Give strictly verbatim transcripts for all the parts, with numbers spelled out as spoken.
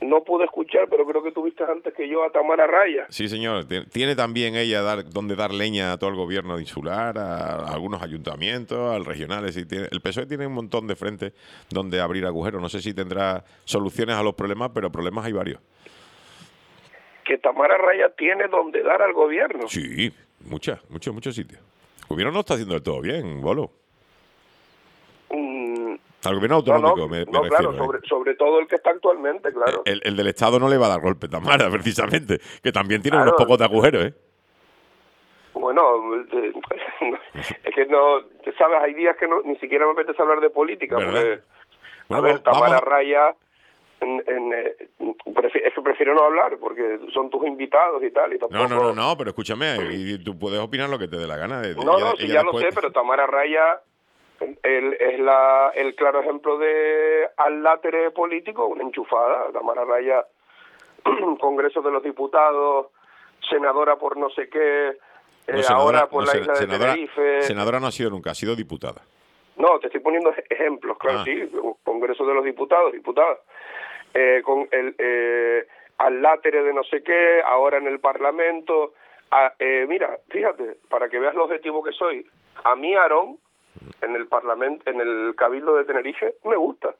no pude escuchar, pero creo que tuviste antes que yo a Tamara Raya. Sí, señor. Tiene también ella dar, donde dar leña a todo el gobierno insular, a, a algunos ayuntamientos, al regionales. Y tiene, el P S O E tiene un montón de frentes donde abrir agujeros. No sé si tendrá soluciones a los problemas, pero problemas hay varios. Que Tamara Raya tiene donde dar al gobierno. Sí, muchas, muchos, muchos sitios. El gobierno no está haciendo del todo bien, Bolo. Mm, Al gobierno autonómico, no, no, me, me no, refiero. claro, sobre, ¿eh? sobre todo el que está actualmente, claro. El, el del Estado no le va a dar golpe Tamara, precisamente, que también tiene claro, unos pocos de agujeros, ¿eh? Bueno, es que no, sabes, hay días que no, ni siquiera me apetece hablar de política, ¿verdad? porque, Bueno, a ver, Tamara vamos a... Raya, en, en, eh, prefi- es que prefiero no hablar, porque son tus invitados y tal, y tampoco... No, no, no, no, pero escúchame, y tú puedes opinar lo que te dé la gana. De, de, No, ella, no, sí, ella ya después... lo sé, pero Tamara Raya el, es la, el claro ejemplo de al látere político, una enchufada. Tamara Raya, Congreso de los Diputados, senadora por no sé qué, no, eh, senadora, ahora por no, la sen, isla de senadora, Tenerife. Senadora no ha sido nunca, ha sido diputada. No, te estoy poniendo ejemplos, claro, ah. sí, Congreso de los Diputados, diputadas, eh, con el eh, al látere de no sé qué, ahora en el Parlamento. Ah, eh, mira, fíjate, para que veas lo objetivo que soy, a mí Aarón, en el Parlamento, en el Cabildo de Tenerife, me gusta.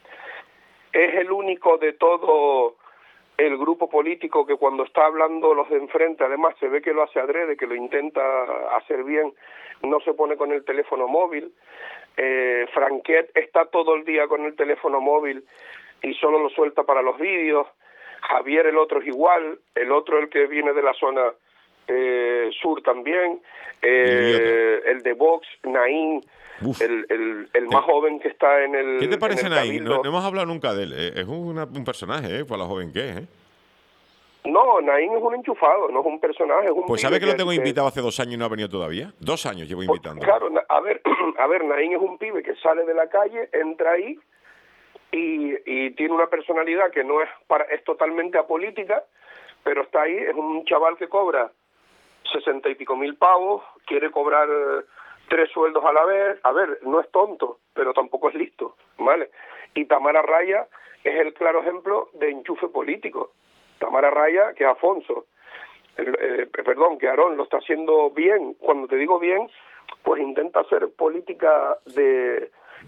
Es el único de todo el grupo político que cuando está hablando los de enfrente, además se ve que lo hace adrede, que lo intenta hacer bien, no se pone con el teléfono móvil. Eh, Franquet está todo el día con el teléfono móvil y solo lo suelta para los vídeos. Javier, el otro, es igual. El otro, el que viene de la zona eh, sur también. Eh, el de Vox, Naín, el, el, el más joven que está en el ¿Qué te parece Naín? No, no hemos hablado nunca de él. Eh, es una, un personaje, ¿eh? Por la joven que es, ¿eh? No, Naín es un enchufado, no es un personaje, es un Pues ¿sabe que lo tengo que, invitado hace dos años y no ha venido todavía? Dos años llevo invitando. Claro, a ver, a ver, Naín es un pibe que sale de la calle, entra ahí y, y tiene una personalidad que no es para, es totalmente apolítica, pero está ahí, es un chaval que cobra sesenta y pico mil pavos, quiere cobrar tres sueldos a la vez. A ver, no es tonto, pero tampoco es listo, ¿vale? Y Tamara Raya es el claro ejemplo de enchufe político. Tamara Raya, que Afonso, eh, eh, perdón, que Aarón lo está haciendo bien. Cuando te digo bien, pues intenta hacer política de,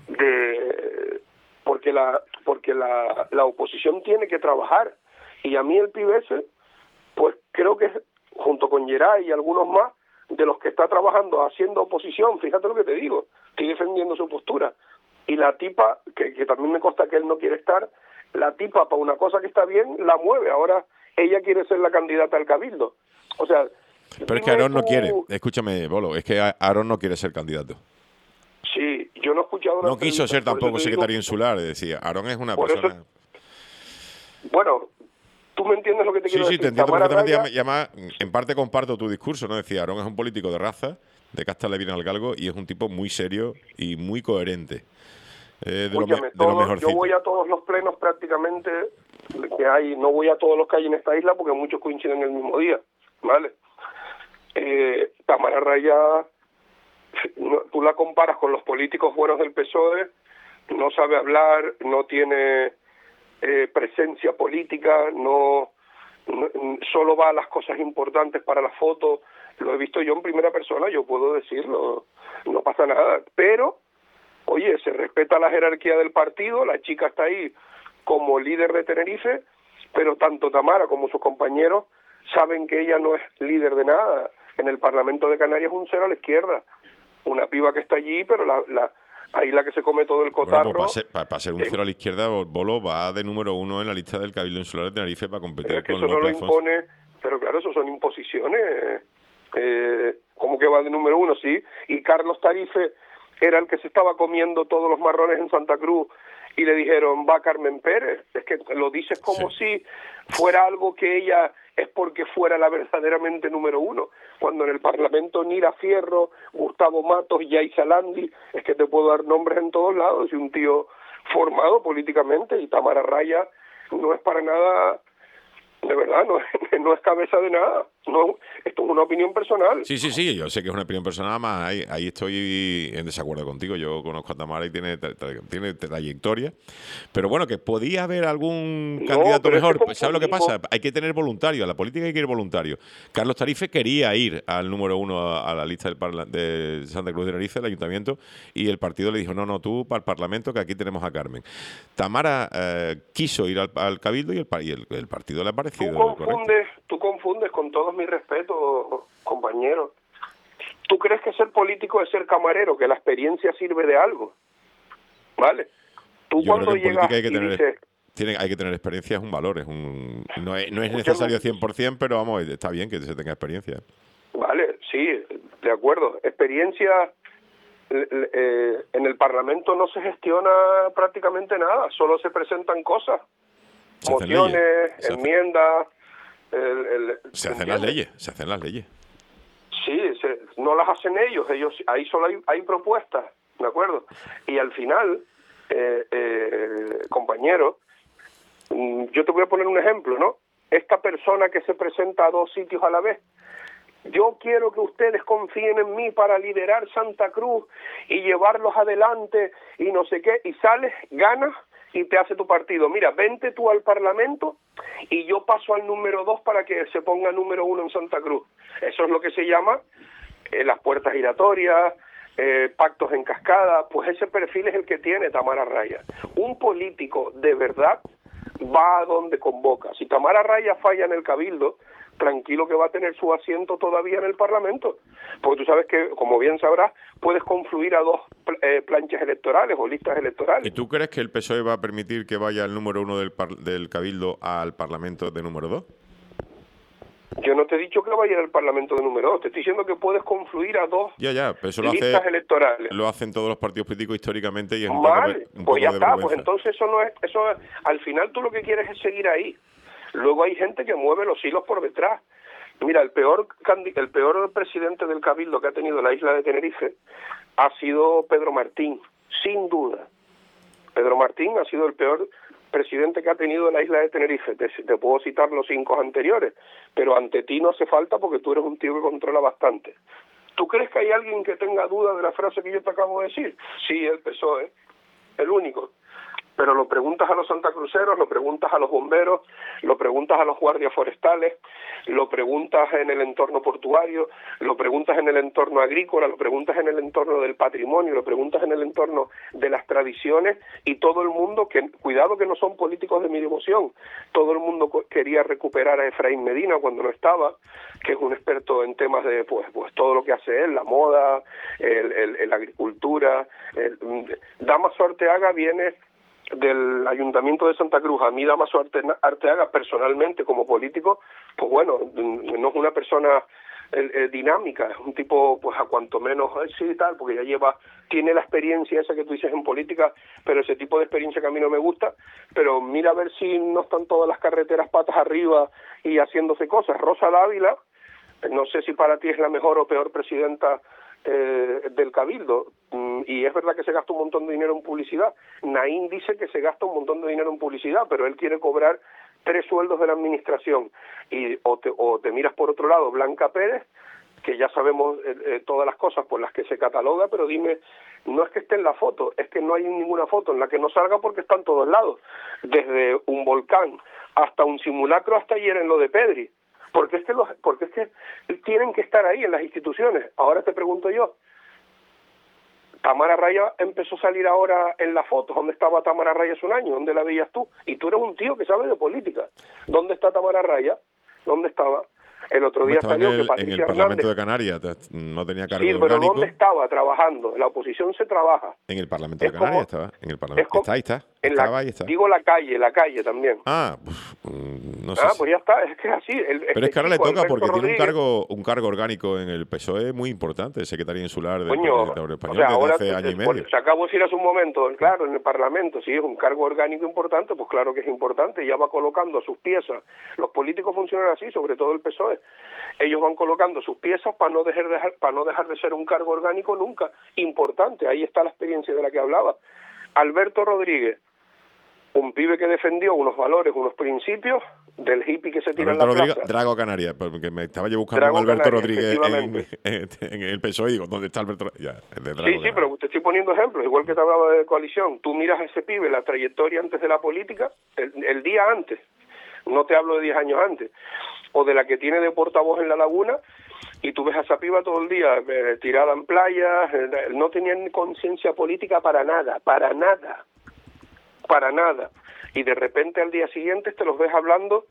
de porque la porque la, la oposición tiene que trabajar. Y a mí el pibe ese, pues creo que junto con Geray y algunos más, de los que está trabajando haciendo oposición, fíjate lo que te digo, estoy defendiendo su postura. Y la tipa, que, que también me consta que él no quiere estar, la tipa para una cosa que está bien, la mueve. Ahora ella quiere ser la candidata al Cabildo. O sea... Pero es que Aarón tú... no quiere. Escúchame, Bolo, es que Aarón no quiere ser candidato. Sí, yo no he escuchado... No quiso ser tampoco secretario digo... insular, decía. Aarón es una por persona... Eso... Bueno... ¿Tú me entiendes lo que te sí, quiero sí, decir? Sí, te entiendo perfectamente. Y además, en parte comparto tu discurso, ¿no? Decía, Aarón es un político de raza, de casta le viene al galgo, y es un tipo muy serio y muy coherente. Eh, de, Escúchame, lo me, de todo, lo mejorcito. Yo voy a todos los plenos prácticamente que hay, no voy a todos los que hay en esta isla porque muchos coinciden el mismo día, ¿vale? Eh, Tamara Raya, no, tú la comparas con los políticos buenos del P S O E, no sabe hablar, no tiene... Eh, presencia política, no, no solo va a las cosas importantes para la foto. Lo he visto yo en primera persona, yo puedo decirlo, no pasa nada, pero oye, se respeta la jerarquía del partido, la chica está ahí como líder de Tenerife, pero tanto Tamara como sus compañeros saben que ella no es líder de nada. En el Parlamento de Canarias un cero a la izquierda, una piba que está allí, pero la, la ahí la que se come todo el cotarro. Bueno, pues para, ser, para, para ser un cero a la izquierda, Bolo va de número uno en la lista del Cabildo Insular de Tenerife para competir es que con eso no lo Alfonso. impone, pero claro, eso son imposiciones. Eh, ¿Cómo que va de número uno? Sí. Y Carlos Tarife era el que se estaba comiendo todos los marrones en Santa Cruz y le dijeron, va Carmen Pérez. Es que lo dices como sí. si fuera algo que ella es porque fuera la verdaderamente número uno. Cuando en el Parlamento Nira Fierro, Gustavo Matos, Yaisa Landi, es que te puedo dar nombres en todos lados, y un tío formado políticamente, y Tamara Raya no es para nada, de verdad, no, no es cabeza de nada. No, esto es una opinión personal. Sí, sí, sí, yo sé que es una opinión personal, más ahí, ahí estoy en desacuerdo contigo. Yo conozco a Tamara y tiene, tra tra tiene trayectoria, pero bueno, que podía haber algún No, candidato pero mejor. es que ¿Sabes lo que pasa? confundimos. Hay que tener voluntarios, a la política hay que ir voluntario. Carlos Tarife quería ir al número uno a, a la lista del parla de Santa Cruz de Tenerife, el ayuntamiento, y el partido le dijo, no, no, tú para el Parlamento, que aquí tenemos a Carmen. Tamara eh, quiso ir al, al Cabildo y el, y el, el partido le ha parecido Tú correcto. confundes, tú confundes, con todos mis respetos, compañero. ¿Tú crees que ser político es ser camarero, que la experiencia sirve de algo? ¿Vale? Tú Yo creo cuando que en llegas política hay que y tener dices, tiene, hay que tener experiencia, es un valor, es un no es, no es escúchame, necesario cien por cien, pero vamos, está bien que se tenga experiencia. vale, sí, de acuerdo, experiencia, eh, en el Parlamento no se gestiona prácticamente nada, solo se presentan cosas, Se hacen mociones, leyes, se hace- enmiendas, el, el, se hacen ¿entiendes? las leyes, se hacen las leyes. Sí, se, no las hacen ellos, ellos ahí solo hay, hay propuestas, ¿de acuerdo? Y al final, eh, eh, compañero, mm, yo te voy a poner un ejemplo, ¿no? Esta persona que se presenta a dos sitios a la vez, yo quiero que ustedes confíen en mí para liderar Santa Cruz y llevarlos adelante y no sé qué, y sales, ganas y te hace tu partido. Mira, vente tú al Parlamento y yo paso al número dos para que se ponga número uno en Santa Cruz. Eso es lo que se llama eh, las puertas giratorias, eh, pactos en cascada. Pues ese perfil es el que tiene Tamara Raya. Un político de verdad va a donde convoca. Si Tamara Raya falla en el Cabildo, tranquilo que va a tener su asiento todavía en el Parlamento, porque tú sabes que, como bien sabrás, puedes confluir a dos eh, planchas electorales o listas electorales. ¿Y tú crees que el P S O E va a permitir que vaya el número uno del, par del Cabildo al Parlamento de número dos? Yo no te he dicho que vaya a ir al Parlamento de número dos, te estoy diciendo que puedes confluir a dos Ya, ya, pero eso lo, listas hace, electorales. lo hacen todos los partidos políticos históricamente y es un Mal, poco, un pues poco ya de está, vergüenza. pues entonces eso no es, eso es, al final tú lo que quieres es seguir ahí. Luego hay gente que mueve los hilos por detrás. Mira, el peor el peor presidente del Cabildo que ha tenido la isla de Tenerife ha sido Pedro Martín, sin duda. Pedro Martín ha sido el peor presidente que ha tenido la isla de Tenerife. Te, te puedo citar los cinco anteriores, pero ante ti no hace falta porque tú eres un tío que controla bastante. ¿Tú crees que hay alguien que tenga duda de la frase que yo te acabo de decir? Sí, el P S O E, el único. Pero lo preguntas a los santacruceros, lo preguntas a los bomberos, lo preguntas a los guardias forestales, lo preguntas en el entorno portuario, lo preguntas en el entorno agrícola, lo preguntas en el entorno del patrimonio, lo preguntas en el entorno de las tradiciones, y todo el mundo, que cuidado que no son políticos de mi devoción, todo el mundo quería recuperar a Efraín Medina cuando no estaba, que es un experto en temas de pues pues todo lo que hace él, la moda, el, el, el agricultura. El, Damaso Arteaga viene del Ayuntamiento de Santa Cruz. A mí Damaso Arteaga personalmente como político, pues bueno, no es una persona eh, eh, dinámica, es un tipo pues a cuanto menos eh, sí y tal, porque ya lleva, tiene la experiencia esa que tú dices en política, pero ese tipo de experiencia que a mí no me gusta. Pero mira a ver si no están todas las carreteras patas arriba y haciéndose cosas. Rosa Dávila, no sé si para ti es la mejor o peor presidenta Eh, del Cabildo, mm, y es verdad que se gasta un montón de dinero en publicidad. Naín dice que se gasta un montón de dinero en publicidad, pero él quiere cobrar tres sueldos de la administración. Y o te, o te miras por otro lado, Blanca Pérez, que ya sabemos eh, eh, todas las cosas por las que se cataloga, pero dime, no es que esté en la foto, es que no hay ninguna foto en la que no salga porque está en todos lados, desde un volcán hasta un simulacro, hasta ayer en lo de Pedri. Porque es que los, porque es que tienen que estar ahí en las instituciones. Ahora te pregunto yo, Tamara Raya empezó a salir ahora en las fotos. ¿Dónde estaba Tamara Raya hace un año? ¿Dónde la veías tú? Y tú eres un tío que sabe de política. ¿Dónde está Tamara Raya? ¿Dónde estaba? El otro día estaba salió en el, que Patricia en el Parlamento Hernández, de Canarias, no tenía cargo sí, pero orgánico. ¿dónde estaba trabajando? En la oposición se trabaja. En el Parlamento Es de Canarias como- estaba. En el Parlamento. como- Está ahí, está. En Estaba la, ahí, está. digo la calle, la calle también. Ah, uf, mm, no sé. Ah, si- pues ya está, es que es así. El, Pero este es que ahora le chico, toca Alberto porque tiene un Rodríguez, cargo un cargo orgánico en el P S O E muy importante, secretario insular del Coño, Partido o Español sea, desde ahora hace te- año y te- medio. se acabó de decir hace un momento, claro, en el Parlamento, si es un cargo orgánico importante, pues claro que es importante, ya va colocando sus piezas. Los políticos funcionan así, sobre todo el P S O E. Ellos van colocando sus piezas para no dejar, dejar para no dejar de ser un cargo orgánico nunca. Importante, ahí está la experiencia de la que hablaba. Alberto Rodríguez, un pibe que defendió unos valores, unos principios del hippie que se tira Alberto en la Rodríguez, plaza. Drago Canarias, porque me estaba yo buscando Drago a Alberto Canarias, Rodríguez en, efectivamente. en, en el P S O E y digo, ¿dónde está Alberto Rodríguez? Ya, el de Drago Sí, sí, Canarias. pero te estoy poniendo ejemplos, igual que te hablaba de coalición. Tú miras a ese pibe, la trayectoria antes de la política, el, el día antes, no te hablo de diez años antes, o de la que tiene de portavoz en La Laguna, y tú ves a esa piba todo el día eh, tirada en playas, eh, no tenían conciencia política para nada, para nada, para nada. Y de repente al día siguiente te los ves hablando,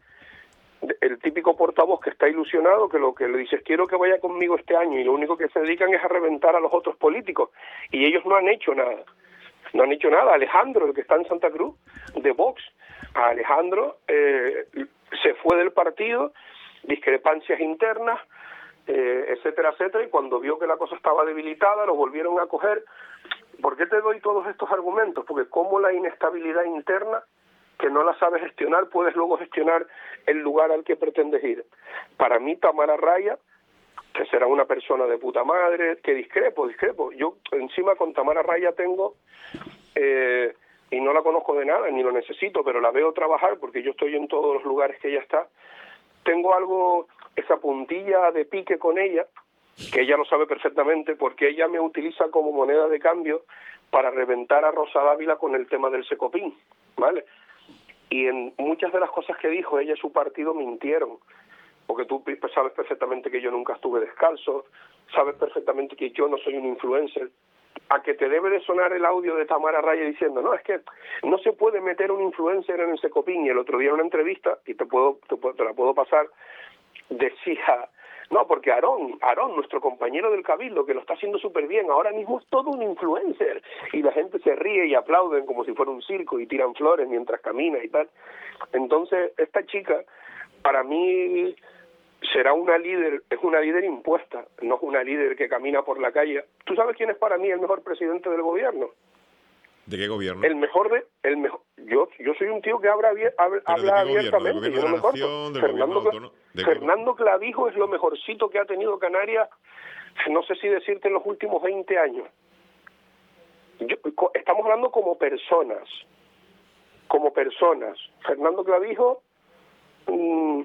el típico portavoz que está ilusionado, que lo que le dices, quiero que vaya conmigo este año, y lo único que se dedican es a reventar a los otros políticos, y ellos no han hecho nada, no han hecho nada. Alejandro, el que está en Santa Cruz, de Vox, a Alejandro eh, se fue del partido, discrepancias internas, eh, etcétera, etcétera, y cuando vio que la cosa estaba debilitada, lo volvieron a coger. ¿Por qué te doy todos estos argumentos? Porque como la inestabilidad interna, que no la sabes gestionar, puedes luego gestionar el lugar al que pretendes ir. Para mí, Tamara Raya, que será una persona de puta madre, que discrepo, discrepo. Yo encima con Tamara Raya tengo, eh, y no la conozco de nada, ni lo necesito, pero la veo trabajar porque yo estoy en todos los lugares que ella está. Tengo algo, esa puntilla de pique con ella, que ella lo sabe perfectamente, porque ella me utiliza como moneda de cambio para reventar a Rosa Dávila con el tema del Secopín, ¿vale? Y en muchas de las cosas que dijo ella y su partido mintieron, porque tú sabes perfectamente que yo nunca estuve descalzo, sabes perfectamente que yo no soy un influencer. A que te debe de sonar el audio de Tamara Raya diciendo, no, es que no se puede meter un influencer en el Secopín. Y el otro día en una entrevista, y te puedo te, puedo, te la puedo pasar, decía, no, porque Aarón, Aarón, nuestro compañero del Cabildo, que lo está haciendo súper bien, ahora mismo es todo un influencer. Y la gente se ríe y aplauden como si fuera un circo y tiran flores mientras camina y tal. Entonces, esta chica, para mí, será una líder, es una líder impuesta, no es una líder que camina por la calle. ¿Tú sabes quién es para mí el mejor presidente del gobierno? ¿De qué gobierno? El mejor de, el mejor. Yo, yo soy un tío que habla, habla, habla abiertamente. Yo no me corto. Fernando, Fernando Clavijo es lo mejorcito que ha tenido Canarias, no sé si decirte en los últimos veinte años. Yo, estamos hablando como personas, como personas. Fernando Clavijo, mmm,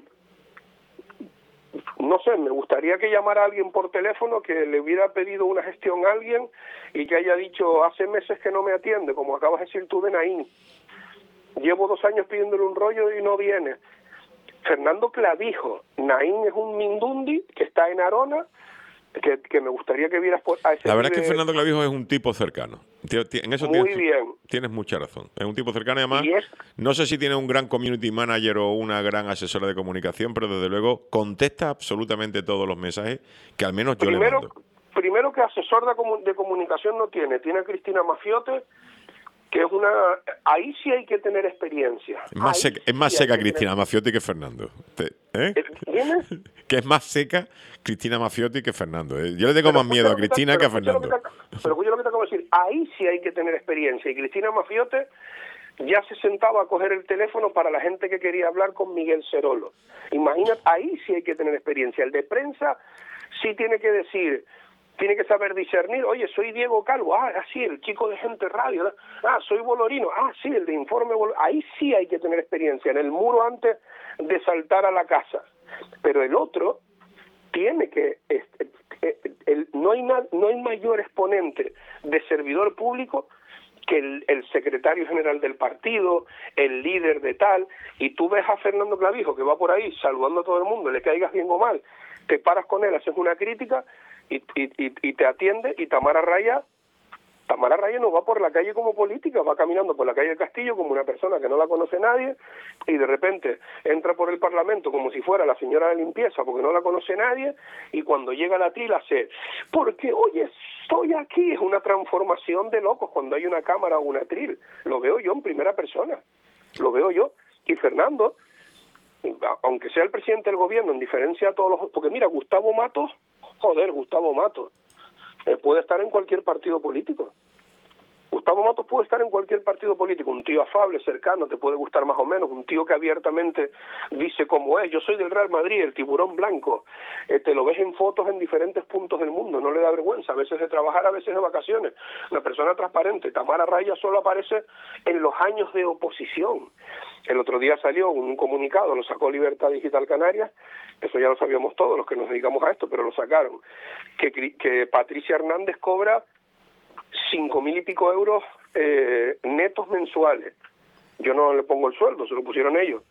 no sé, me gustaría que llamara a alguien por teléfono, que le hubiera pedido una gestión a alguien y que haya dicho, hace meses que no me atiende, como acabas de decir tú de Naín. Llevo dos años pidiéndole un rollo y no viene. Fernando Clavijo, Naín es un mindundi que está en Arona, que, que me gustaría que vieras por, a ese La verdad pibe. es que Fernando Clavijo es un tipo cercano. En eso Muy tienes, bien. Tienes mucha razón. Es un tipo cercano y además, y es, no sé si tiene un gran community manager o una gran asesora de comunicación, pero desde luego contesta absolutamente todos los mensajes que al menos yo primero, le mando. Primero que asesor de, comun de comunicación no tiene, tiene a Cristina Mafiote, que es una... Ahí sí hay que tener experiencia. Es más seca, es más sí seca Cristina tener... Mafiotti que Fernando. ¿Eh? ¿Quién es? Que es más seca Cristina Mafiotti que Fernando. ¿eh? Yo le tengo pero más miedo a Cristina que a Fernando. Que te, pero escucha lo que te acabo de decir. Ahí sí hay que tener experiencia. Y Cristina Mafiotti ya se sentaba a coger el teléfono para la gente que quería hablar con Miguel Cerolo. Imagínate, ahí sí hay que tener experiencia. El de prensa sí tiene que decir... Tiene que saber discernir, oye, soy Diego Calvo, ah, sí, el chico de Gente Radio, ¿no? Ah, soy Bolorino, ah, sí, el de Informe Bolorino. Ahí sí hay que tener experiencia, en el muro antes de saltar a la casa. Pero el otro tiene que... Este, el, el, no, hay na, no hay mayor exponente de servidor público que el, el secretario general del partido, el líder de tal, y tú ves a Fernando Clavijo que va por ahí saludando a todo el mundo, le caigas bien o mal, te paras con él, haces una crítica... Y, y, y te atiende, y Tamara Raya, Tamara Raya no va por la calle como política, va caminando por la calle del Castillo como una persona que no la conoce nadie, y de repente entra por el Parlamento como si fuera la señora de limpieza porque no la conoce nadie, y cuando llega a la trila hace, porque oye, estoy aquí, es una transformación de locos cuando hay una cámara o una tril, lo veo yo en primera persona, lo veo yo, y Fernando, aunque sea el presidente del gobierno, en diferencia a todos los... Porque mira, Gustavo Matos, joder, Gustavo Matos, eh, puede estar en cualquier partido político. Gustavo Gustavo Matos puede estar en cualquier partido político, un tío afable, cercano, te puede gustar más o menos, un tío que abiertamente dice cómo es, yo soy del Real Madrid, el tiburón blanco, eh, te lo ves en fotos en diferentes puntos del mundo, no le da vergüenza, a veces de trabajar, a veces de vacaciones, una persona transparente. Tamara Raya solo aparece en los años de oposición. El otro día salió un comunicado, lo sacó Libertad Digital Canarias, eso ya lo sabíamos todos los que nos dedicamos a esto, pero lo sacaron, que, que Patricia Hernández cobra cinco mil y pico euros eh, netos mensuales. Yo no le pongo el sueldo, se lo pusieron ellos.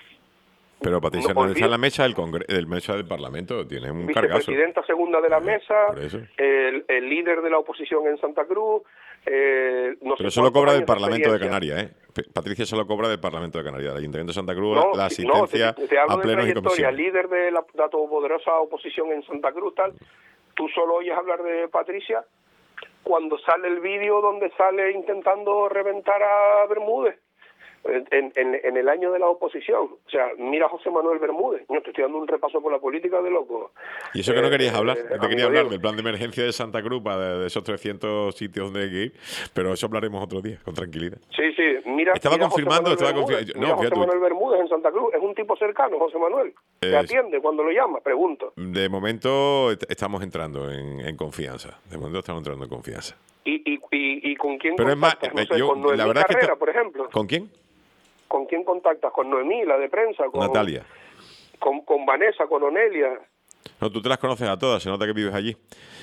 Pero Patricia no, Hernández está en la mesa del, congre del mesa del Parlamento, tiene un cargazo. Vicepresidenta segunda de la mesa, eh, el, el líder de la oposición en Santa Cruz. Eh, no Pero sé solo cobra del de Parlamento de Canarias, ¿eh? Patricia solo cobra del Parlamento de Canarias, del Ayuntamiento de Santa Cruz, no, la asistencia no, te, te hablo a plenos de y comisiones. Líder de la, la todopoderosa oposición en Santa Cruz, tal. Tú solo oyes hablar de Patricia cuando sale el vídeo donde sale intentando reventar a Bermúdez en, en, en el año de la oposición. O sea, mira a José Manuel Bermúdez. Yo te estoy dando un repaso por la política de loco. Y eso que no querías eh, hablar, eh, te quería hablar Diego. del plan de emergencia de Santa Cruz, de, de esos trescientos sitios donde hay que ir, pero eso hablaremos otro día, con tranquilidad. Sí, sí, mira. Estaba mira confirmando, estaba confirmando. No, mira José fíjate, Manuel Bermúdez en Santa Cruz, es un tipo cercano, José Manuel. Te es, atiende cuando lo llama, pregunto. De momento estamos entrando en, en confianza. De momento estamos entrando en confianza. ¿Y, y, y, y con quién pero contactas? Es más, no sé, yo, con Noemí la verdad Carrera, es que por ejemplo. ¿Con quién? ¿Con quién contactas? ¿Con Noemí, la de prensa? Con, Natalia. Con, con Vanessa, con Onelia. No, tú te las conoces a todas, se nota que vives allí.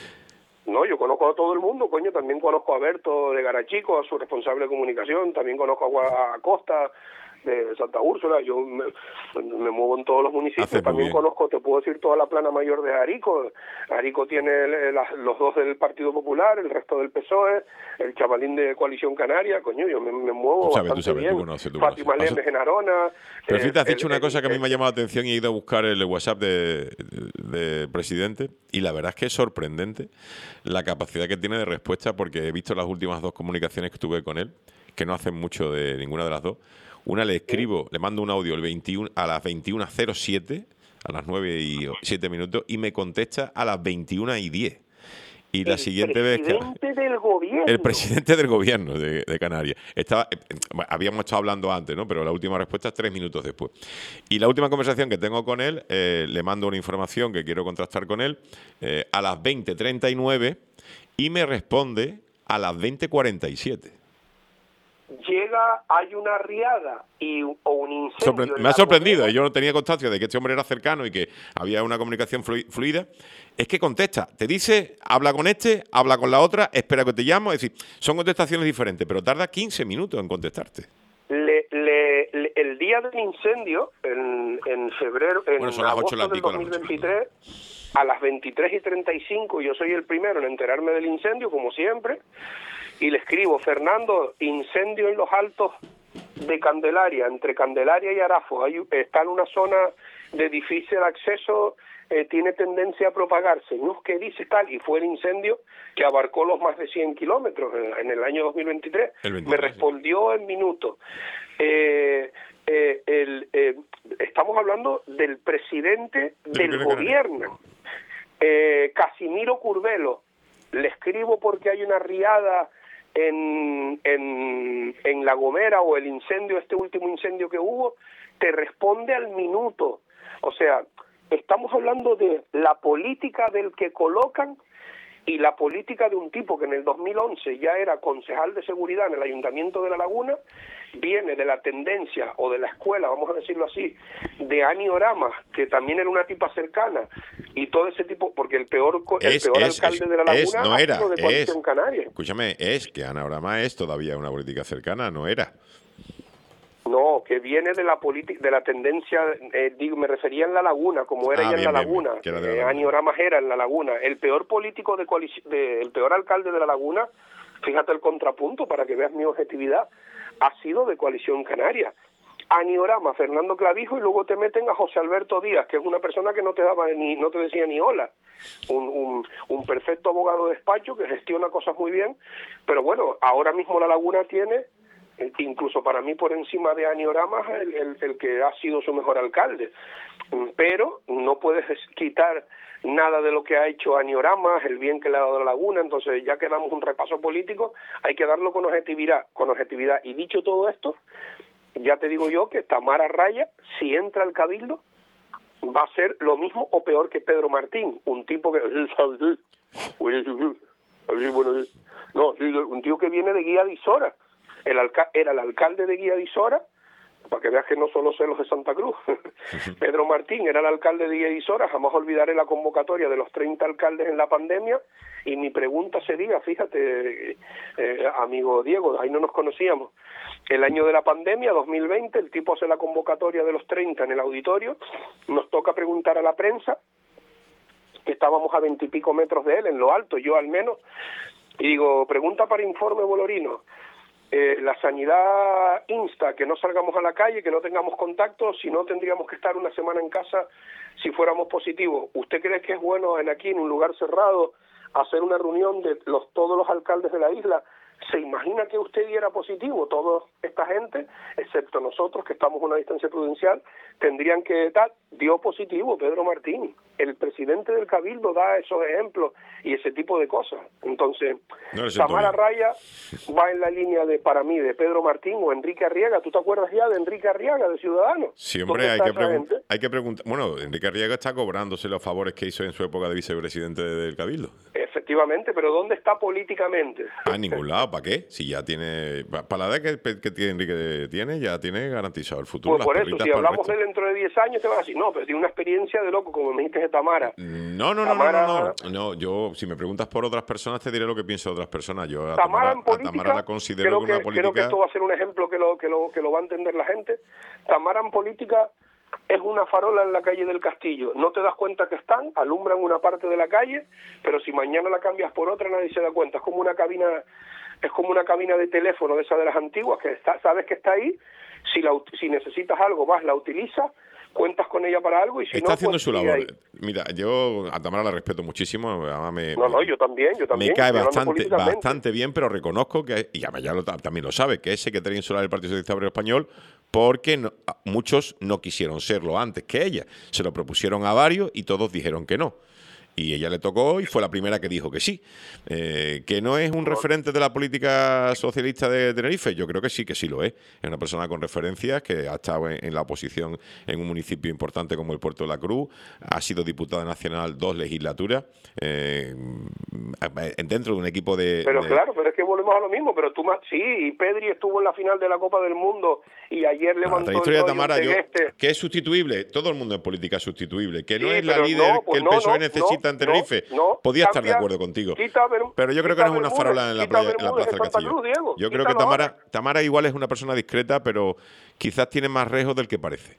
No, yo conozco a todo el mundo, coño, también conozco a Berto de Garachico, a su responsable de comunicación, también conozco a, a Costa de Santa Úrsula, yo me, me muevo en todos los municipios, Haces también bien. conozco, te puedo decir, toda la plana mayor de Arico. Arico tiene el, las, los dos del Partido Popular, el resto del P S O E, el chavalín de Coalición Canaria, coño, yo me, me muevo Tú sabes, bastante tú sabes, bien. tú conoces, tú Fátima conoces. Lemes en Arona. Pero eh, fíjate, has el, dicho una el, cosa que a mí el, me ha llamado la atención y he ido a buscar el WhatsApp de, de presidente y la verdad es que es sorprendente la capacidad que tiene de respuesta porque he visto las últimas dos comunicaciones que tuve con él, que no hacen mucho de ninguna de las dos. Una le escribo, le mando un audio el veintiuno, a las veintiuna cero siete, a las nueve y siete minutos, y me contesta a las veintiuna y diez. Y la el siguiente vez que... presidente del gobierno. El presidente del gobierno de, de Canarias. Estaba, eh, habíamos estado hablando antes, ¿no? Pero la última respuesta es tres minutos después. Y la última conversación que tengo con él, eh, le mando una información que quiero contrastar con él eh, a las veinte treinta y nueve y me responde a las veinte cuarenta y siete. Llega, hay una riada y, o un incendio. Sorpre me ha sorprendido, yo no tenía constancia de que este hombre era cercano y que había una comunicación flu fluida. Es que contesta, te dice, habla con este, habla con la otra, espera que te llamo. Es decir, son contestaciones diferentes, pero tarda quince minutos en contestarte. Le, le, le, el día del incendio, en, en febrero, en bueno, son las agosto ocho del dos mil veintitrés, a las veintitrés y treinta y cinco, yo soy el primero en enterarme del incendio, como siempre, y le escribo, Fernando, incendio en los altos de Candelaria, entre Candelaria y Arafo, hay, está en una zona de difícil acceso, eh, tiene tendencia a propagarse, ¿no? ¿Qué dice tal? Y fue el incendio que abarcó los más de cien kilómetros en, en el año dos mil veintitrés. El veintitrés, me respondió en minutos. Eh, eh, el, eh, estamos hablando del presidente del gobierno, eh, Casimiro Curvelo. Le escribo porque hay una riada en, en, en La Gomera o el incendio, este último incendio que hubo, te responde al minuto. O sea, estamos hablando de la política del que colocan y la política de un tipo que en el dos mil once ya era concejal de seguridad en el Ayuntamiento de La Laguna, viene de la tendencia o de la escuela, vamos a decirlo así, de Ani Orama, que también era una tipa cercana, y todo ese tipo, porque el peor el es, peor es, alcalde es, de La Laguna es, no era, ha sido de Coalición es, Canaria. Escúchame, es que Ana Orama es todavía una política cercana, no era. No, que viene de la política, de la tendencia, eh, digo, me refería en La Laguna, como era ah, ella bien, en La bien, Laguna, bien, que eh, Ani Orama era en La Laguna, el peor político de coalición, de, el peor alcalde de La Laguna, fíjate el contrapunto para que veas mi objetividad, ha sido de Coalición Canaria. Ani Orama, Fernando Clavijo, y luego te meten a José Alberto Díaz, que es una persona que no te daba ni, no te decía ni hola, un, un, un perfecto abogado de despacho que gestiona cosas muy bien, pero bueno, ahora mismo La Laguna tiene incluso para mí por encima de Anioramas, el, el, el que ha sido su mejor alcalde. Pero no puedes quitar nada de lo que ha hecho Anioramas, el bien que le ha dado a la laguna. Entonces, ya que damos un repaso político, hay que darlo con objetividad, con objetividad. Y dicho todo esto, ya te digo yo que Tamara Raya, si entra al Cabildo, va a ser lo mismo o peor que Pedro Martín, un tipo que... No, un tío que viene de Guía de Isora. El alca era el alcalde de Guía de Isora, para que veas que no solo sé los de Santa Cruz. Pedro Martín era el alcalde de Guía de Isora. Jamás olvidaré la convocatoria de los treinta alcaldes en la pandemia, y mi pregunta sería, fíjate, eh, amigo Diego, ahí no nos conocíamos, el año de la pandemia, dos mil veinte, el tipo hace la convocatoria de los treinta en el auditorio, nos toca preguntar a la prensa, que estábamos a veintipico metros de él, en lo alto, yo al menos, y digo, pregunta para Informe Bolorino, eh, la sanidad insta que no salgamos a la calle, que no tengamos contacto, si no tendríamos que estar una semana en casa si fuéramos positivos. ¿Usted cree que es bueno en aquí, en un lugar cerrado, hacer una reunión de los todos los alcaldes de la isla? ¿Se imagina que usted diera positivo? Toda esta gente, excepto nosotros que estamos a una distancia prudencial, tendrían que dar, dio positivo Pedro Martín. El presidente del Cabildo da esos ejemplos y ese tipo de cosas. Entonces, no Tamara Raya va en la línea de, para mí, de Pedro Martín o Enrique Arriaga. ¿Tú te acuerdas ya de Enrique Arriaga, de Ciudadanos? Sí, hombre, hay que, pregun hay que preguntar. Bueno, Enrique Arriaga está cobrándose los favores que hizo en su época de vicepresidente del Cabildo. Efectivamente, pero ¿dónde está políticamente? A ningún lado, ¿para qué? Si ya tiene, para la edad que, que tiene Enrique tiene, ya tiene garantizado el futuro. Pues por eso, si hablamos de él dentro de diez años, te van a decir, no, pero tiene una experiencia de loco, como me dijiste de Tamara. No, no, no, Tamara... no, no, no, no, yo, si me preguntas por otras personas, te diré lo que pienso de otras personas. Yo a Tamara, Tamara, en política, a Tamara la considero creo que, que una política... Creo que esto va a ser un ejemplo que lo, que lo, que lo va a entender la gente. Tamara en política es una farola en la calle del Castillo. No te das cuenta que están, alumbran una parte de la calle, pero si mañana la cambias por otra, nadie se da cuenta. Es como una cabina, es como una cabina de teléfono de esa de las antiguas, que está, sabes que está ahí, si, la, si necesitas algo, vas, la utilizas, cuentas con ella para algo y si está no, haciendo pues, su labor. Ahí. Mira, yo a Tamara la respeto muchísimo. Me, no, no, yo también, yo también. Me cae bastante, bastante bien, pero reconozco que, y además ya lo, también lo sabe, que es secretaria insular del Partido Socialista Obrero Español porque no, muchos no quisieron serlo antes que ella. Se lo propusieron a varios y todos dijeron que no. Y ella le tocó y fue la primera que dijo que sí. Eh, ¿Que no es un referente de la política socialista de Tenerife? Yo creo que sí, que sí lo es. Es una persona con referencias que ha estado en, en la oposición en un municipio importante como el Puerto de la Cruz, ha sido diputada nacional dos legislaturas, eh, dentro de un equipo de... Pero de... claro, pero es que volvemos a lo mismo, pero tú más... Sí, y Pedri estuvo en la final de la Copa del Mundo y ayer levantó... La trayectoria de Tamara, yo, que es sustituible, todo el mundo en política es sustituible, que no sí, es la líder no, pues que el P S O E no, necesita... en Tenerife, no, no, podía cambia, estar de acuerdo contigo. Ver, pero yo creo que no es una farola en la, playa, en la Plaza del Castillo. Cruz, yo creo que Tamara, Tamara igual es una persona discreta, pero quizás tiene más riesgo del que parece.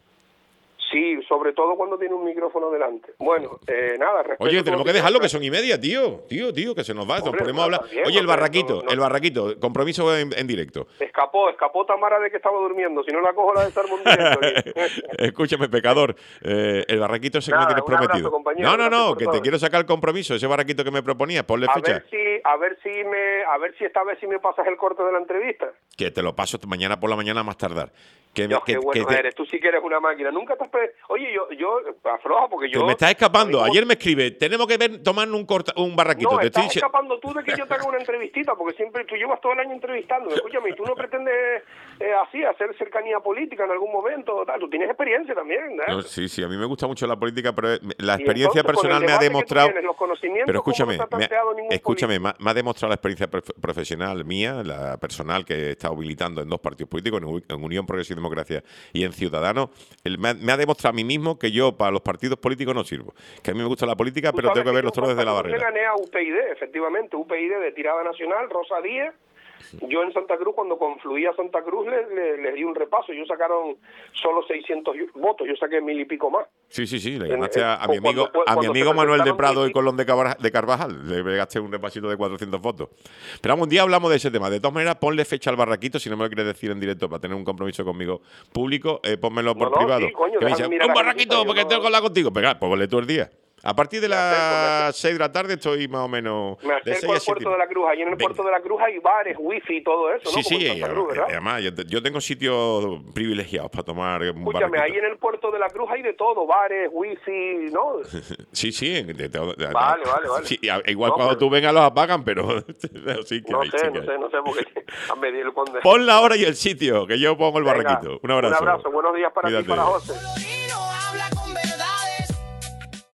Sí, sobre todo cuando tiene un micrófono delante. Bueno, eh, nada, oye, tenemos que dejarlo, que son y media, tío. Tío, tío, que se nos va. Hombre, nos podemos hablar. Bien, oye, el barraquito, no, no, el barraquito, compromiso en, en directo. Escapó, escapó Tamara de que estaba durmiendo. Si no la cojo, la desarmo en directo. Escúchame, pecador. Eh, el barraquito ese nada, que me tienes prometido. Abrazo, no, no, no, que todo. Te quiero sacar el compromiso. Ese barraquito que me proponías, ponle a fecha. Ver si, a ver si me, a ver si esta vez si me pasas el corte de la entrevista. Que te lo paso mañana por la mañana a más tardar. Que, Dios, que, qué bueno que te... eres, tú sí que eres una máquina. Nunca te has... Pre... Oye, yo, yo afloja porque yo... Que me estás escapando. Mismo... Ayer me escribe, tenemos que ver, tomarnos un, corta, un barraquito. No, te estás estoy... escapando tú de que yo te haga una entrevistita, porque siempre tú llevas todo el año entrevistando. Escúchame, y tú no pretendes eh, así hacer cercanía política en algún momento. Tal. Tú tienes experiencia también, ¿eh? No, sí, sí, a mí me gusta mucho la política, pero la experiencia entonces, personal me ha demostrado... Tienes, los conocimientos, pero escúchame, no me, escúchame me, me ha demostrado la experiencia profesional mía, la personal que he estado habilitando en dos partidos políticos, en, en Unión Progreso y Democracia y en Ciudadanos. El, me, ha, me ha demostrado a mí mismo que yo para los partidos políticos no sirvo. Que a mí me gusta la política, pero tengo que ver los toros desde la barrera. Yo gané a U P y D, efectivamente, U P y D de tirada nacional, Rosa Díez. Yo en Santa Cruz, cuando confluía Santa Cruz, les le, le di un repaso. Ellos sacaron solo seiscientos votos, yo saqué mil y pico más. Sí, sí, sí, le ganaste en, a, a mi amigo, cuando, a mi amigo Manuel de Prado y Colón de, Cabar, de Carvajal. Le pegaste un repasito de cuatrocientos votos. Pero un día hablamos de ese tema. De todas maneras, ponle fecha al barraquito, si no me lo quieres decir en directo para tener un compromiso conmigo público, eh, pónmelo por no, no, privado. Sí, coño, que me dice, un barraquito, porque no, tengo que hablar contigo. Pero, pues ponle tú el día. A partir de las seis de la tarde estoy más o menos... Me acerco al Puerto de la Cruz. Allí en el Puerto de la Cruz hay bares, wifi y todo eso, ¿no? Sí, Como sí, en Santa Cruz, ¿verdad? además yo, yo tengo sitios privilegiados para tomar un Escúchame, ahí en el Puerto de la Cruz hay de todo, bares, wifi, ¿no? Sí, sí. De, de, de, vale, vale, vale. Sí, igual no, cuando pero... tú vengas los apagan, pero, pero sí que no hay. Sé, sí no que sé, hay. no sé, porque a medir el conde. Pon la hora y el sitio, que yo pongo el Venga, barraquito. Un abrazo. Un abrazo, buenos días para Cuídate. ti y para José.